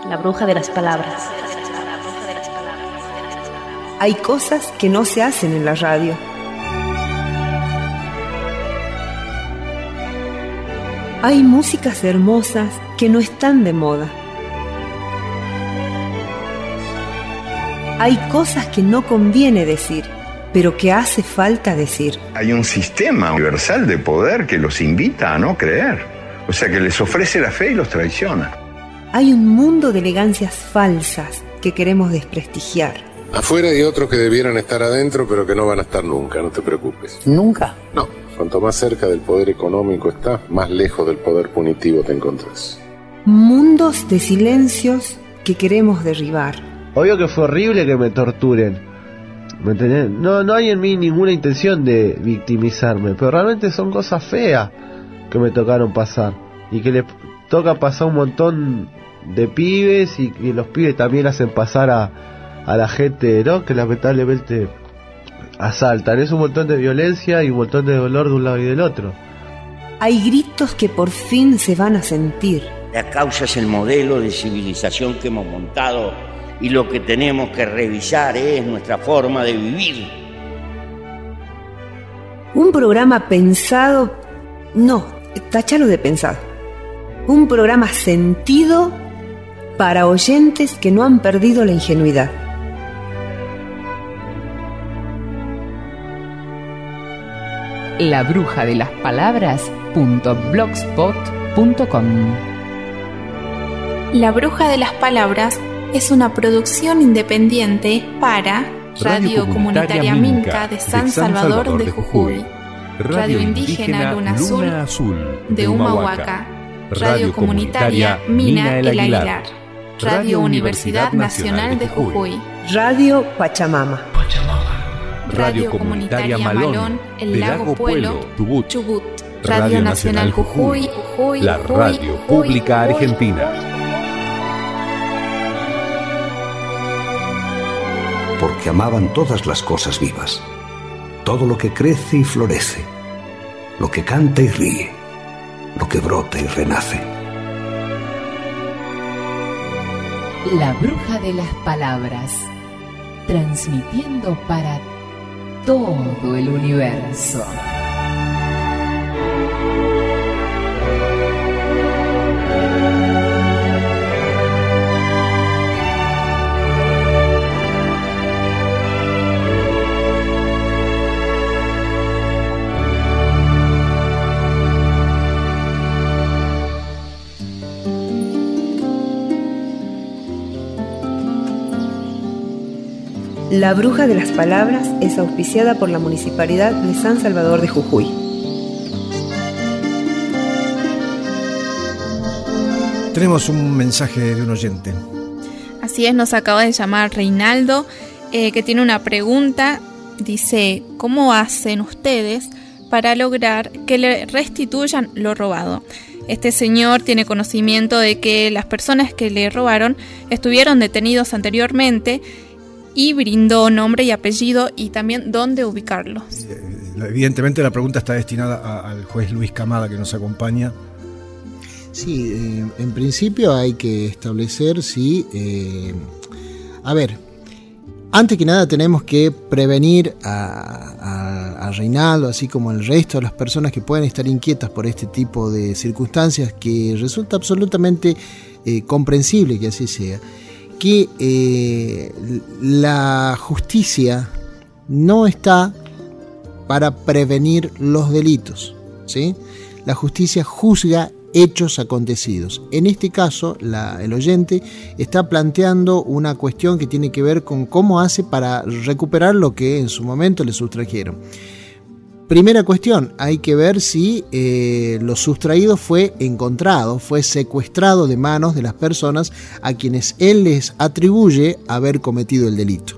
La bruja de las palabras. Hay cosas que no se hacen en la radio. Hay músicas hermosas que no están de moda. Hay cosas que no conviene decir, pero que hace falta decir. Hay un sistema universal de poder que los invita a no creer. O sea, que les ofrece la fe y los traiciona. Hay un mundo de elegancias falsas que queremos desprestigiar. Afuera hay otros que debieran estar adentro, pero que no van a estar nunca, no te preocupes. ¿Nunca? No. Cuanto más cerca del poder económico estás, más lejos del poder punitivo te encontrás. Mundos de silencios que queremos derribar. Obvio que fue horrible que me torturen. ¿Me entendés? No hay en mí ninguna intención de victimizarme, pero realmente son cosas feas que me tocaron pasar. Y que le toca pasar un montón de pibes y los pibes también hacen pasar a la gente, ¿no? Que lamentablemente asaltan. Es un montón de violencia y un montón de dolor de un lado y del otro. Hay gritos que por fin se van a sentir. La causa es el modelo de civilización que hemos montado y lo que tenemos que revisar es nuestra forma de vivir. Un programa pensado... No, tachalo de pensado. Un programa sentido para oyentes que no han perdido la ingenuidad. labrujadelaspalabras.blogspot.com. La Bruja de las Palabras es una producción independiente para Radio Comunitaria Minca de San Salvador de Jujuy, Radio Indígena Luna Azul de Humahuaca, Radio Comunitaria Mina El Aguilar, Radio Universidad Nacional de Jujuy, Radio Pachamama, Radio Comunitaria Malón, El Lago Puelo, Chubut, Radio Nacional Jujuy, la Radio Pública Argentina. Porque amaban todas las cosas vivas, todo lo que crece y florece, lo que canta y ríe, lo que brota y renace. La Bruja de las Palabras, transmitiendo para todo el universo. La Bruja de las Palabras es auspiciada por la Municipalidad de San Salvador de Jujuy. Tenemos un mensaje de un oyente. Así es, nos acaba de llamar Reinaldo, que tiene una pregunta. Dice, ¿cómo hacen ustedes para lograr que le restituyan lo robado? Este señor tiene conocimiento de que las personas que le robaron estuvieron detenidos anteriormente y brindó nombre y apellido y también dónde ubicarlos. Evidentemente la pregunta está destinada al juez Luis Camada, que nos acompaña. Sí, en principio hay que establecer si... antes que nada tenemos que prevenir a Reinaldo, así como al resto de las personas que pueden estar inquietas por este tipo de circunstancias, que resulta absolutamente comprensible que así sea, que la justicia no está para prevenir los delitos, ¿sí? La justicia juzga hechos acontecidos. En este caso, el oyente está planteando una cuestión que tiene que ver con cómo hace para recuperar lo que en su momento le sustrajeron. Primera cuestión, hay que ver si lo sustraído fue encontrado, fue secuestrado de manos de las personas a quienes él les atribuye haber cometido el delito.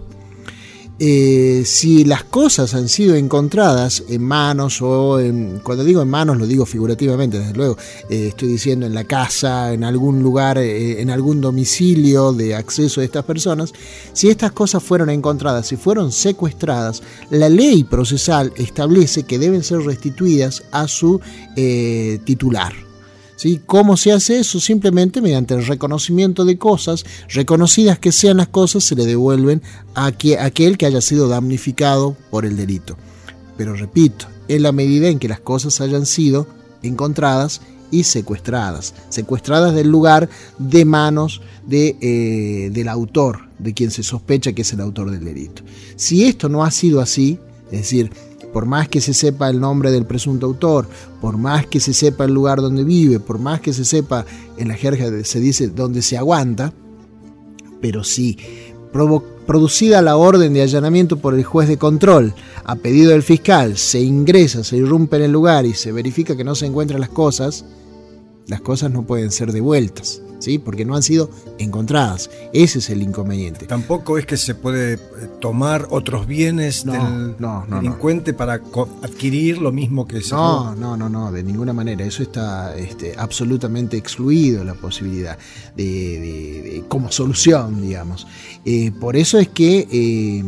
Si las cosas han sido encontradas en manos cuando digo en manos lo digo figurativamente, desde luego, estoy diciendo en la casa, en algún lugar, en algún domicilio de acceso de estas personas, si estas cosas fueron encontradas, si fueron secuestradas, la ley procesal establece que deben ser restituidas a su titular, ¿Sí? ¿Cómo se hace eso? Simplemente mediante el reconocimiento de cosas, reconocidas que sean las cosas, se le devuelven a aquel que haya sido damnificado por el delito. Pero repito, en la medida en que las cosas hayan sido encontradas y secuestradas del lugar, de manos del autor, de quien se sospecha que es el autor del delito. Si esto no ha sido así, es decir, por más que se sepa el nombre del presunto autor, por más que se sepa el lugar donde vive, por más que se sepa, en la jerga se dice donde se aguanta, pero si producida la orden de allanamiento por el juez de control, a pedido del fiscal, se ingresa, se irrumpe en el lugar y se verifica que no se encuentran las cosas no pueden ser devueltas, ¿sí? Porque no han sido encontradas. Ese es el inconveniente. Tampoco es que se puede tomar otros bienes del delincuente para adquirir lo mismo que se robó. No, de ninguna manera. Eso está absolutamente excluido, la posibilidad de como solución, digamos. Por eso es que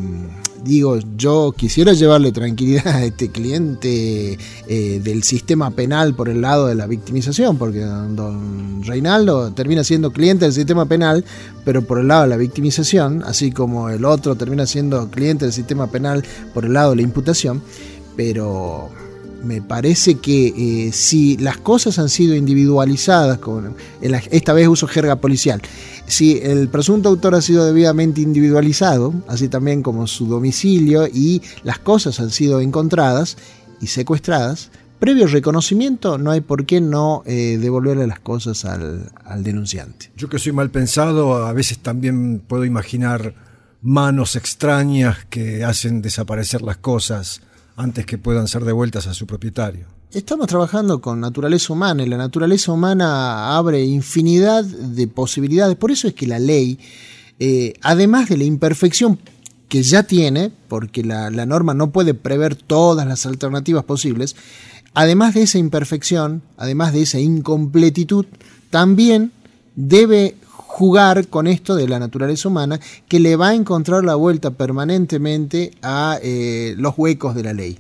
yo quisiera llevarle tranquilidad a este cliente del sistema penal por el lado de la victimización, porque don Reinaldo termina siendo cliente del sistema penal, pero por el lado de la victimización, así como el otro termina siendo cliente del sistema penal por el lado de la imputación. Pero me parece que si las cosas han sido individualizadas, esta vez uso jerga policial, si el presunto autor ha sido debidamente individualizado, así también como su domicilio, y las cosas han sido encontradas y secuestradas, previo reconocimiento, no hay por qué no devolverle las cosas al denunciante. Yo, que soy mal pensado, a veces también puedo imaginar manos extrañas que hacen desaparecer las cosas antes que puedan ser devueltas a su propietario. Estamos trabajando con naturaleza humana, y la naturaleza humana abre infinidad de posibilidades. Por eso es que la ley, además de la imperfección que ya tiene, porque la norma no puede prever todas las alternativas posibles, además de esa imperfección, además de esa incompletitud, también debe jugar con esto de la naturaleza humana, que le va a encontrar la vuelta permanentemente a los huecos de la ley.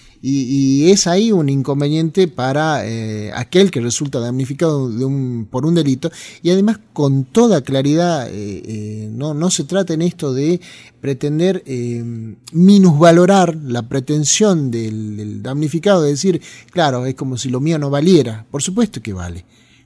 Y es ahí un inconveniente para aquel que resulta damnificado por un delito, y además con toda claridad no se trata en esto de pretender minusvalorar la pretensión del damnificado, de decir, claro, es como si lo mío no valiera. Por supuesto que vale.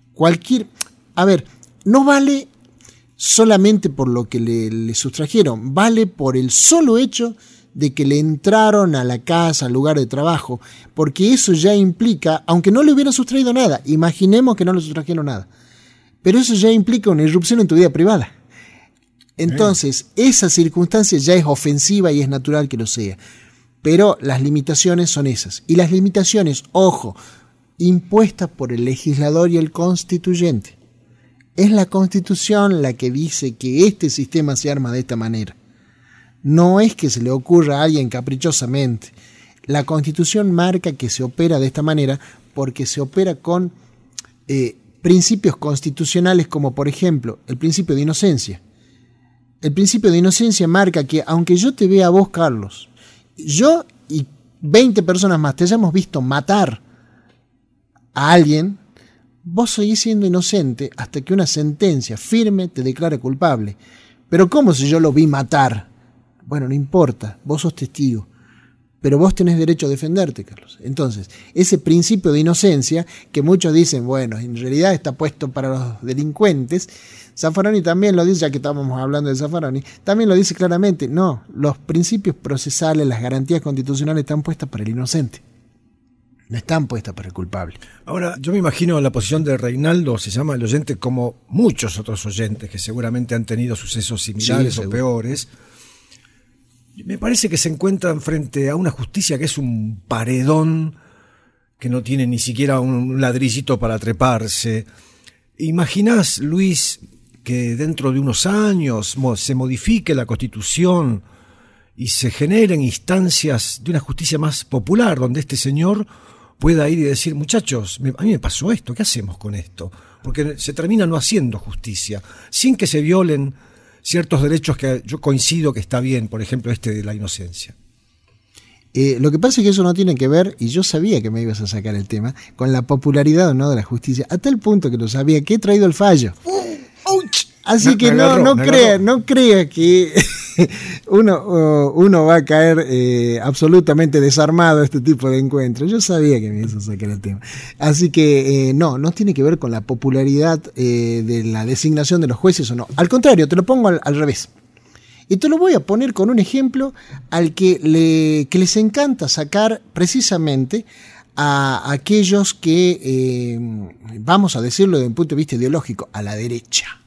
No vale solamente por lo que le sustrajeron, vale por el solo hecho de que le entraron a la casa, al lugar de trabajo, porque eso ya implica, aunque no le hubieran sustraído nada, imaginemos que no le sustrajeron nada, pero eso ya implica una irrupción en tu vida privada. Entonces, esa circunstancia ya es ofensiva y es natural que lo sea, pero las limitaciones son esas, y las limitaciones, ojo, impuestas por el legislador y el constituyente. Es la Constitución la que dice que este sistema se arma de esta manera. No es que se le ocurra a alguien caprichosamente. La Constitución marca que se opera de esta manera porque se opera con principios constitucionales, como por ejemplo el principio de inocencia. El principio de inocencia marca que aunque yo te vea a vos, Carlos, yo y 20 personas más te hayamos visto matar a alguien, vos seguís siendo inocente hasta que una sentencia firme te declare culpable. Pero ¿cómo si yo lo vi matar? Bueno, no importa, vos sos testigo, pero vos tenés derecho a defenderte, Carlos. Entonces, ese principio de inocencia, que muchos dicen, bueno, en realidad está puesto para los delincuentes, Zaffaroni también lo dice, ya que estábamos hablando de Zaffaroni, también lo dice claramente, no, los principios procesales, las garantías constitucionales están puestas para el inocente. No están puestas para el culpable. Ahora, yo me imagino la posición de Reinaldo, se llama el oyente, como muchos otros oyentes que seguramente han tenido sucesos similares o peores. Me parece que se encuentran frente a una justicia que es un paredón, que no tiene ni siquiera un ladrillito para treparse. ¿Imaginás, Luis, que dentro de unos años se modifique la Constitución y se generen instancias de una justicia más popular, donde este señor pueda ir y decir, muchachos, a mí me pasó esto, ¿qué hacemos con esto? Porque se termina no haciendo justicia, sin que se violen ciertos derechos que yo coincido que está bien, por ejemplo, de la inocencia. Lo que pasa es que eso no tiene que ver, y yo sabía que me ibas a sacar el tema, con la popularidad o no de la justicia, a tal punto que lo sabía, que he traído el fallo. Así que no crea que uno va a caer absolutamente desarmado a este tipo de encuentros. Yo sabía que me ibas a sacar el tema. Así que no tiene que ver con la popularidad de la designación de los jueces o no. Al contrario, te lo pongo al revés. Y te lo voy a poner con un ejemplo al que les encanta sacar precisamente a aquellos que, vamos a decirlo desde un punto de vista ideológico, a la derecha.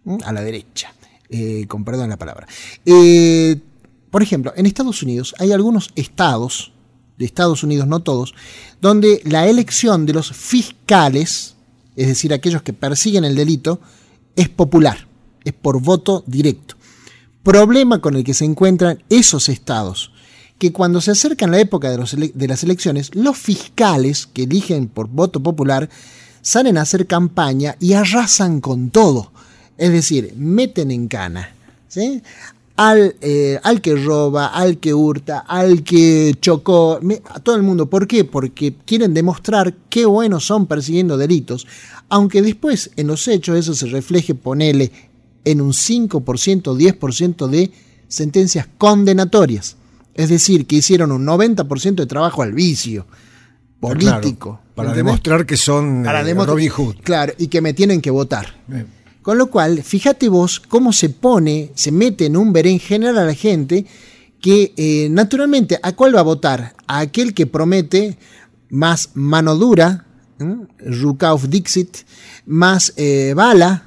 Con perdón la palabra. Por ejemplo, en Estados Unidos hay algunos estados, de Estados Unidos, no todos, donde la elección de los fiscales, es decir, aquellos que persiguen el delito, es popular, es por voto directo. Problema con el que se encuentran esos estados, que cuando se acercan la época de las elecciones, los fiscales que eligen por voto popular salen a hacer campaña y arrasan con todo. Es decir, meten en cana, ¿sí? Al que roba, al que hurta, al que chocó, a todo el mundo. ¿Por qué? Porque quieren demostrar qué buenos son persiguiendo delitos, aunque después en los hechos eso se refleje, ponele, en un 5%, 10% de sentencias condenatorias. Es decir, que hicieron un 90% de trabajo al vicio político. Claro, para demostrar que son Robin Hood. Claro, y que me tienen que votar. Con lo cual, fíjate vos cómo se mete en un berenjenal a la gente que naturalmente, ¿a cuál va a votar? A aquel que promete más mano dura, Rukauf Dixit, más bala,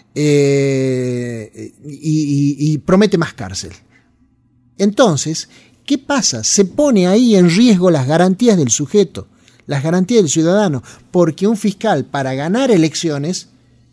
y promete más cárcel. Entonces, ¿qué pasa? Se pone ahí en riesgo las garantías del sujeto, las garantías del ciudadano, porque un fiscal para ganar elecciones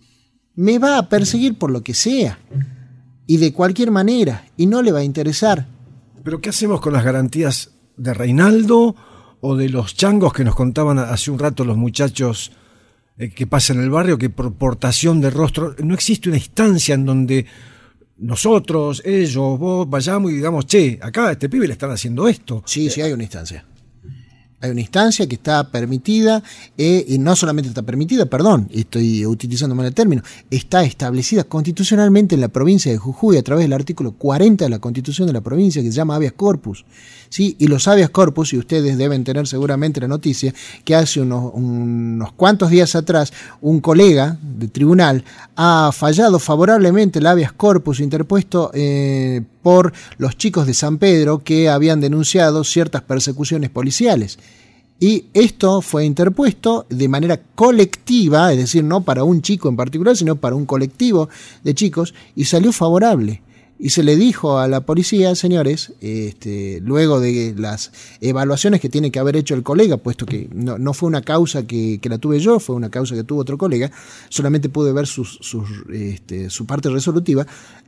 me va a perseguir por lo que sea y de cualquier manera y no le va a interesar. ¿Pero qué hacemos con las garantías de Reinaldo o de los changos que nos contaban hace un rato los muchachos que pasan en el barrio, que por portación de rostro no existe una instancia en donde nosotros, ellos, vos vayamos y digamos, che, acá a este pibe le están haciendo esto? Sí, hay una instancia. Hay una instancia que está permitida, y no solamente está permitida, perdón, estoy utilizando mal el término, está establecida constitucionalmente en la provincia de Jujuy a través del artículo 40 de la Constitución de la provincia, que se llama habeas corpus. ¿Sí? Y los habeas corpus, y ustedes deben tener seguramente la noticia, que hace unos cuantos días atrás un colega de tribunal ha fallado favorablemente el habeas corpus interpuesto por los chicos de San Pedro que habían denunciado ciertas persecuciones policiales. Y esto fue interpuesto de manera colectiva, es decir, no para un chico en particular, sino para un colectivo de chicos, y salió favorable. Y se le dijo a la policía, señores, luego de las evaluaciones que tiene que haber hecho el colega, puesto que no fue una causa que la tuve yo, fue una causa que tuvo otro colega, solamente pude ver su parte resolutiva,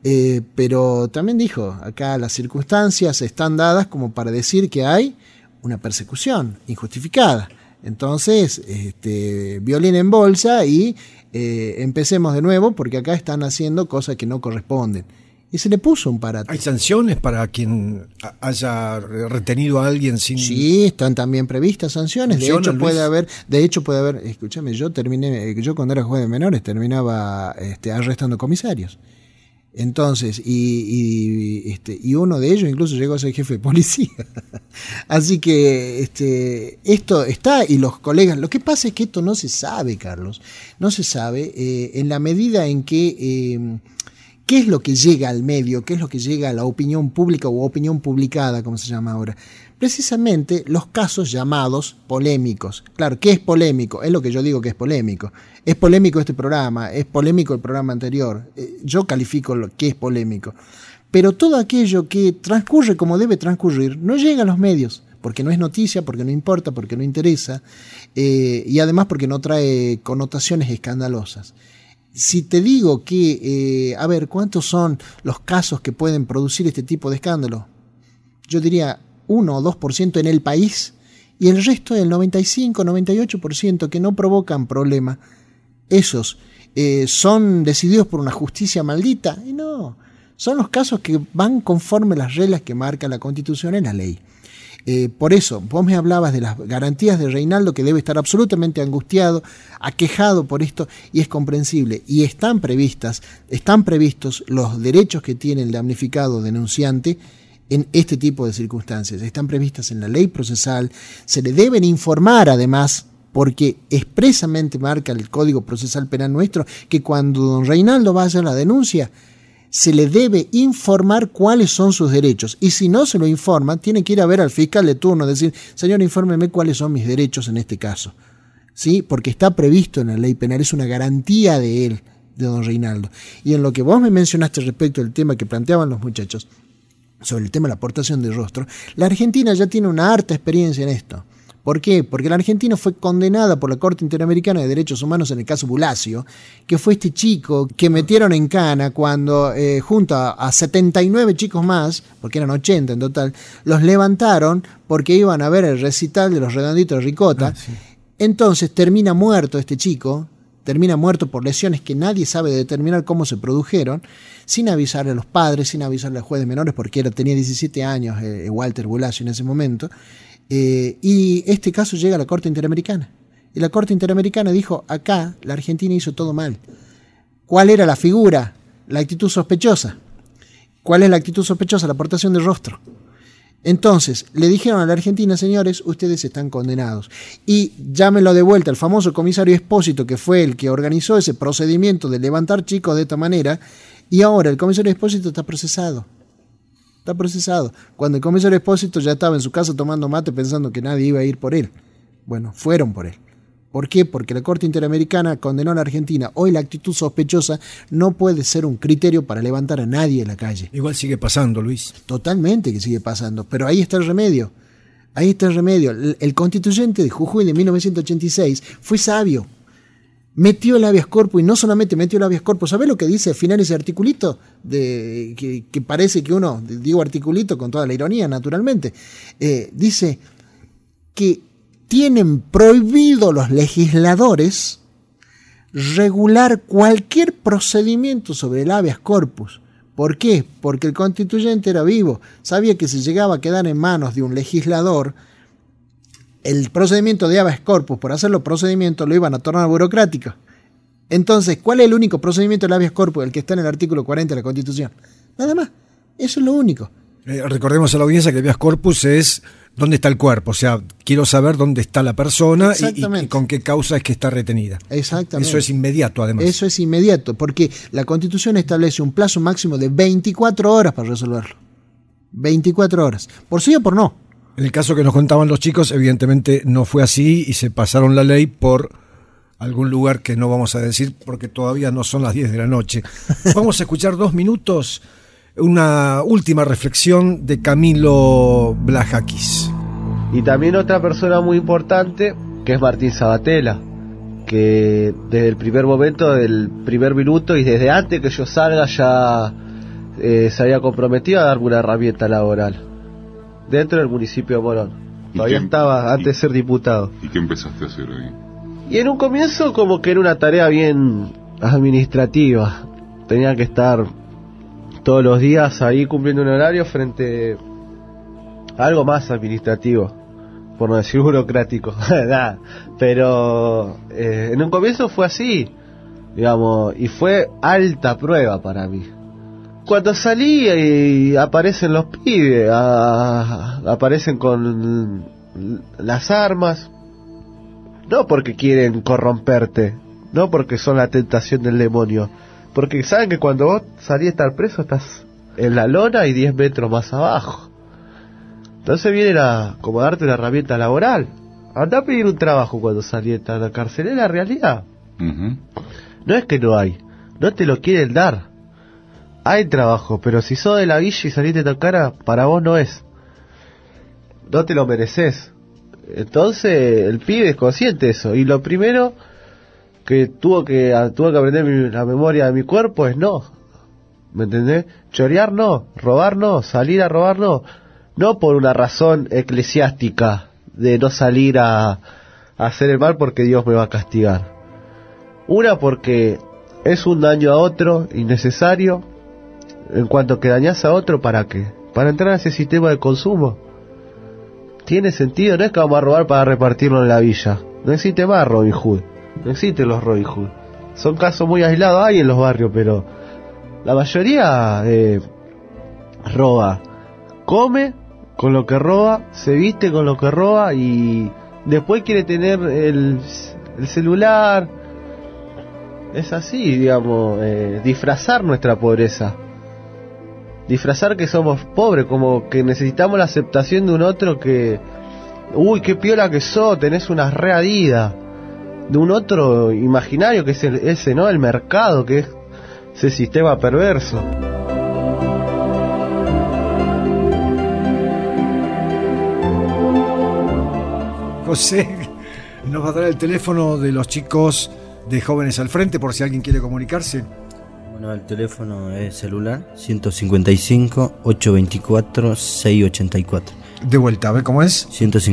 pero también dijo, acá las circunstancias están dadas como para decir que hay una persecución injustificada. Entonces, violín en bolsa y empecemos de nuevo, porque acá están haciendo cosas que no corresponden. Y se le puso un parate. ¿Hay sanciones para quien haya retenido a alguien sin...? Sí, están también previstas sanciones. De hecho puede haber, escúchame, yo cuando era juez de menores terminaba arrestando comisarios. Entonces, y uno de ellos incluso llegó a ser jefe de policía. Así que esto está, y los colegas, lo que pasa es que esto no se sabe, Carlos, no se sabe en la medida en que ¿qué es lo que llega al medio? ¿Qué es lo que llega a la opinión pública o opinión publicada, como se llama ahora? Precisamente los casos llamados polémicos. Claro, ¿qué es polémico? Es lo que yo digo que es polémico. Es polémico este programa, es polémico el programa anterior. Yo califico lo que es polémico. Pero todo aquello que transcurre como debe transcurrir no llega a los medios, porque no es noticia, porque no importa, porque no interesa, y además porque no trae connotaciones escandalosas. Si te digo que, ¿cuántos son los casos que pueden producir este tipo de escándalo? Yo diría 1 o 2% en el país, y el resto del 95, 98% que no provocan problema, esos son decididos por una justicia maldita. Y no, son los casos que van conforme las reglas que marca la Constitución y la ley. Por eso, vos me hablabas de las garantías de Reinaldo, que debe estar absolutamente angustiado, aquejado por esto, y es comprensible. Y están previstos los derechos que tiene el damnificado denunciante en este tipo de circunstancias. Están previstas en la ley procesal, se le deben informar además, porque expresamente marca el Código Procesal Penal nuestro, que cuando don Reinaldo va a hacer la denuncia, se le debe informar cuáles son sus derechos. Y si no se lo informa, tiene que ir a ver al fiscal de turno, decir, señor, infórmeme cuáles son mis derechos en este caso. ¿Sí? Porque está previsto en la ley penal, es una garantía de él, de don Reinaldo. Y en lo que vos me mencionaste respecto al tema que planteaban los muchachos, sobre el tema de la aportación de rostro, la Argentina ya tiene una harta experiencia en esto. ¿Por qué? Porque la Argentina fue condenada por la Corte Interamericana de Derechos Humanos en el caso Bulacio, que fue este chico que metieron en cana cuando, junto a 79 chicos más, porque eran 80 en total, los levantaron porque iban a ver el recital de los Redonditos de Ricota. Sí. Entonces termina muerto este chico, termina muerto por lesiones que nadie sabe determinar cómo se produjeron, sin avisarle a los padres, sin avisarle al juez de menores, porque tenía 17 años Walter Bulacio en ese momento. Y este caso llega a la Corte Interamericana. Y la Corte Interamericana dijo, acá la Argentina hizo todo mal. ¿Cuál era la figura? La actitud sospechosa. ¿Cuál es la actitud sospechosa? La aportación de rostro. Entonces, le dijeron a la Argentina, señores, ustedes están condenados. Y llámenlo de vuelta, el famoso comisario Espósito, que fue el que organizó ese procedimiento de levantar chicos de esta manera, y ahora el comisario Espósito está procesado. Está procesado. Cuando el comisario Espósito ya estaba en su casa tomando mate pensando que nadie iba a ir por él. Bueno, fueron por él. ¿Por qué? Porque la Corte Interamericana condenó a la Argentina. Hoy la actitud sospechosa no puede ser un criterio para levantar a nadie en la calle. Igual sigue pasando, Luis. Totalmente que sigue pasando, pero ahí está el remedio. Ahí está el remedio. El constituyente de Jujuy de 1986 fue sabio. Metió el habeas corpus, y no solamente metió el habeas corpus. ¿Sabés lo que dice al final ese articulito? Que parece que uno, digo articulito con toda la ironía, naturalmente, dice que tienen prohibido los legisladores regular cualquier procedimiento sobre el habeas corpus. ¿Por qué? Porque el constituyente era vivo, sabía que si llegaba a quedar en manos de un legislador, el procedimiento de habeas corpus, por hacerlo procedimiento, lo iban a tornar burocrático. Entonces, ¿cuál es el único procedimiento del habeas corpus? El que está en el artículo 40 de la Constitución. Nada más. Eso es lo único. Recordemos a la audiencia que el habeas corpus es dónde está el cuerpo. O sea, quiero saber dónde está la persona y con qué causa es que está retenida. Exactamente. Eso es inmediato, además. Eso es inmediato, porque la Constitución establece un plazo máximo de 24 horas para resolverlo. 24 horas. Por sí o por no. En el caso que nos contaban los chicos, evidentemente no fue así y se pasaron la ley por algún lugar que no vamos a decir porque todavía no son las 10 de la noche. Vamos a escuchar 2 minutos, una última reflexión de Camilo Blajakis. Y también otra persona muy importante, que es Martín Sabatella, que desde el primer momento, del primer minuto y desde antes que yo salga ya se había comprometido a darme una herramienta laboral dentro del municipio de Morón. Todavía estaba antes de ser diputado. ¿Y qué empezaste a hacer ahí? Y en un comienzo como que era una tarea bien administrativa. Tenía que estar todos los días ahí cumpliendo un horario frente a algo más administrativo, por no decir burocrático. Nada. Pero en un comienzo fue así, digamos, y fue alta prueba para mí. Cuando salí y aparecen los pibes, aparecen con las armas, no porque quieren corromperte, no porque son la tentación del demonio, porque saben que cuando vos salís a estar preso estás en la lona y 10 metros más abajo. Entonces vienen a como darte una herramienta laboral. Andá a pedir un trabajo cuando salís de la cárcel, es la realidad. No es que no hay, no te lo quieren dar. Hay trabajo, pero si sos de la villa y saliste tan cara, para vos no es. No te lo mereces. Entonces el pibe es consciente de eso. Y lo primero que tuvo que aprender la memoria de mi cuerpo es no. ¿Me entendés? Chorear no, robar no, salir a robar no. No por una razón eclesiástica de no salir a hacer el mal porque Dios me va a castigar. Una porque es un daño a otro innecesario. En cuanto que dañás a otro, ¿para qué? Para entrar a ese sistema de consumo. tiene sentido, no es que vamos a robar para repartirlo en la villa. No existe más Robin Hood, no existen los Robin Hood. Son casos muy aislados, hay en los barrios, pero la mayoría roba, come con lo que roba, se viste con lo que roba y después quiere tener el celular. Es así, digamos, disfrazar nuestra pobreza, disfrazar que somos pobres, como que necesitamos la aceptación de un otro que, uy, qué piola que sos, tenés una re Adidas, de un otro imaginario que es ese, ¿no? El mercado, que es ese sistema perverso. José nos va a dar el teléfono de los chicos de Jóvenes al Frente por si alguien quiere comunicarse. Bueno, el teléfono es celular 155-824-684. De vuelta, a ver cómo es.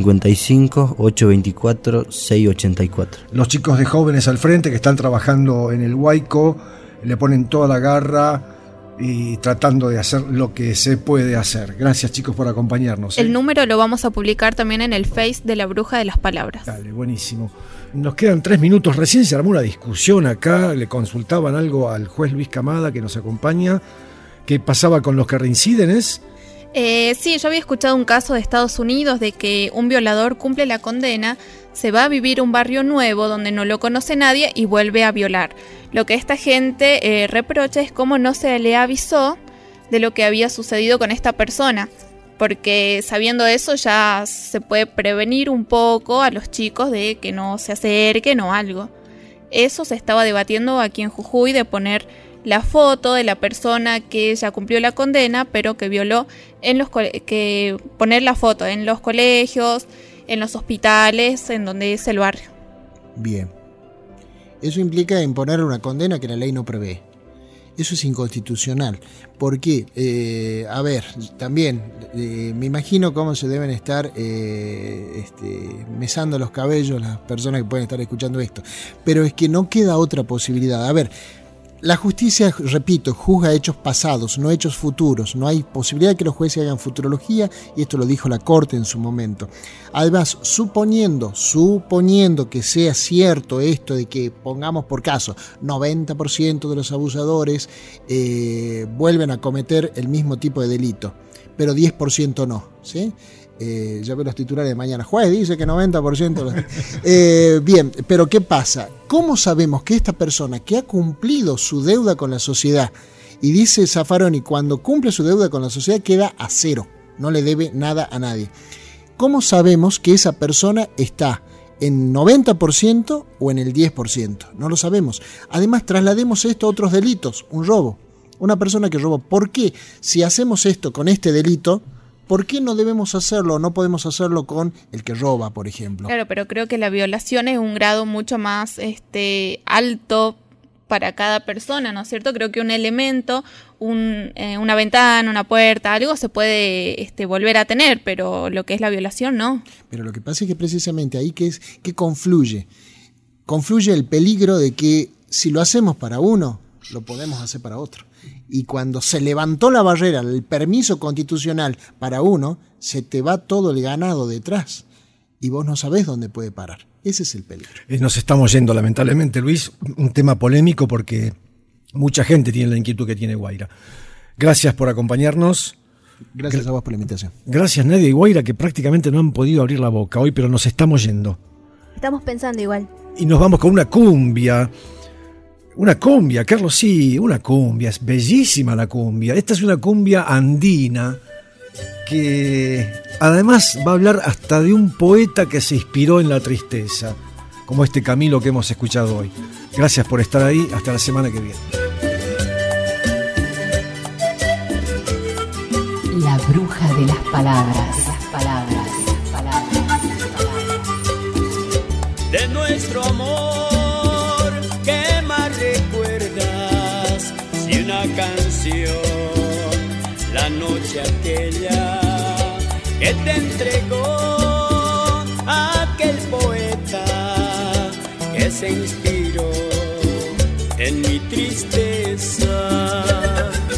155-824-684. Los chicos de Jóvenes al Frente que están trabajando en el Huayco le ponen toda la garra y tratando de hacer lo que se puede hacer. Gracias, chicos, por acompañarnos. El número lo vamos a publicar también en el Face de La Bruja de las Palabras. Dale, buenísimo. Nos quedan 3 minutos. Recién se armó una discusión acá. Le consultaban algo al juez Luis Camada, que nos acompaña. ¿Qué pasaba con los que reinciden? Sí, yo había escuchado un caso de Estados Unidos de que un violador cumple la condena, se va a vivir a un barrio nuevo donde no lo conoce nadie y vuelve a violar. Lo que esta gente reprocha es cómo no se le avisó de lo que había sucedido con esta persona, porque sabiendo eso ya se puede prevenir un poco a los chicos de que no se acerquen o algo. Eso se estaba debatiendo aquí en Jujuy, de poner la foto de la persona que ya cumplió la condena pero que violó, que poner la foto en los colegios, en los hospitales, en donde es el barrio. Bien. Eso implica imponer una condena que la ley no prevé. Eso es inconstitucional. ¿Por qué? A ver, también me imagino cómo se deben estar mesando los cabellos las personas que pueden estar escuchando esto. Pero es que no queda otra posibilidad. A ver, la justicia, repito, juzga hechos pasados, no hechos futuros. No hay posibilidad de que los jueces hagan futurología, y esto lo dijo la Corte en su momento. Además, suponiendo que sea cierto esto de que, pongamos por caso, 90% de los abusadores vuelven a cometer el mismo tipo de delito, pero 10% no, ¿sí? Ya veo los titulares de mañana. Juez dice que 90%. Bien, pero ¿qué pasa? ¿Cómo sabemos que esta persona que ha cumplido su deuda con la sociedad, y dice Zaffaroni, cuando cumple su deuda con la sociedad queda a cero, no le debe nada a nadie? ¿Cómo sabemos que esa persona está en 90% o en el 10%? No lo sabemos. Además, traslademos esto a otros delitos. Un robo, una persona que robó. ¿Por qué, si hacemos esto con este delito, por qué no debemos hacerlo o no podemos hacerlo con el que roba, por ejemplo? Claro, pero creo que la violación es un grado mucho más alto para cada persona, ¿no es cierto? Creo que un elemento, una ventana, una puerta, algo se puede volver a tener, pero lo que es la violación, no. Pero lo que pasa es que precisamente ahí que confluye el peligro de que si lo hacemos para uno, lo podemos hacer para otro. Y cuando se levantó la barrera, el permiso constitucional para uno, se te va todo el ganado detrás y vos no sabés dónde puede parar. Ese es el peligro. Nos estamos yendo, lamentablemente, Luis, un tema polémico porque mucha gente tiene la inquietud que tiene Guaira. Gracias por acompañarnos. Gracias a vos por la invitación. Gracias, Nadia y Guaira, que prácticamente no han podido abrir la boca hoy, pero nos estamos yendo. Estamos pensando igual. Y nos vamos con una cumbia. Una cumbia, Carlos, sí, una cumbia, es bellísima la cumbia. Esta es una cumbia andina que además va a hablar hasta de un poeta que se inspiró en la tristeza, como este Camilo que hemos escuchado hoy. Gracias por estar ahí, hasta la semana que viene. La bruja de las palabras. De nuestro amor, ¿qué más recuerdas? Si una canción, la noche aquella que te entregó aquel poeta que se inspiró en mi tristeza.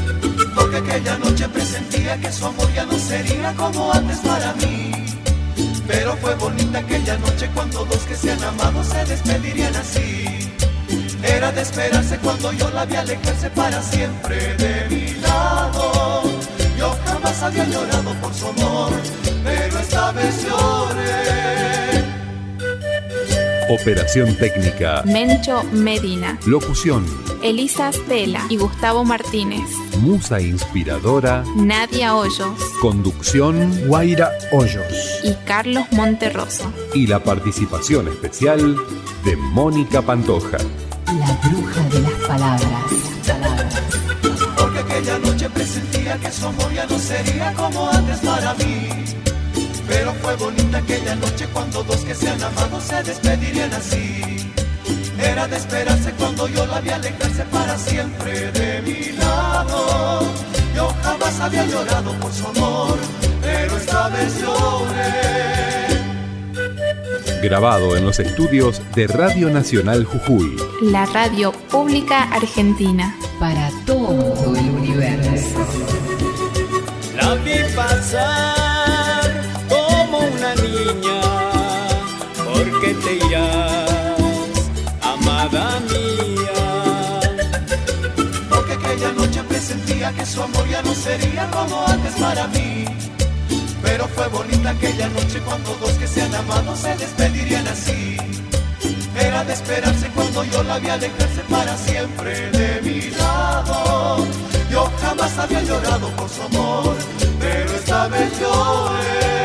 Porque aquella noche presentía que su amor ya no sería como antes para mí. Pero fue bonita aquella noche cuando dos que se han amado se despedirían así. Era de esperarse cuando yo la vi alejarse para siempre de mi lado. Yo jamás había llorado por su amor, pero esta vez lloré. Operación técnica Mencho Medina. Locución Elisa Stella y Gustavo Martínez. Musa inspiradora Nadia Hoyos. Conducción Guaira Hoyos y Carlos Monterroso. Y la participación especial de Mónica Pantoja. La bruja de las palabras. Porque aquella noche presentía que su amor ya no sería como antes para mí. Pero fue bonita aquella noche cuando dos que se han amado se despedirían así. Era de esperarse cuando yo la vi alejarse para siempre de mi lado. Yo jamás había llorado por su amor, pero esta vez lloré. Grabado en los estudios de Radio Nacional Jujuy. La radio pública argentina. Para todo el universo. La vi pasar como una niña. ¿Por qué te irás, amada mía? Porque aquella noche presentía que su amor ya no sería como antes para mí. Pero fue bonita aquella noche cuando dos que se han amado se despedirían así. Era de esperarse cuando yo la vi alejarse para siempre de mi lado. Yo jamás había llorado por su amor, pero esta vez lloré.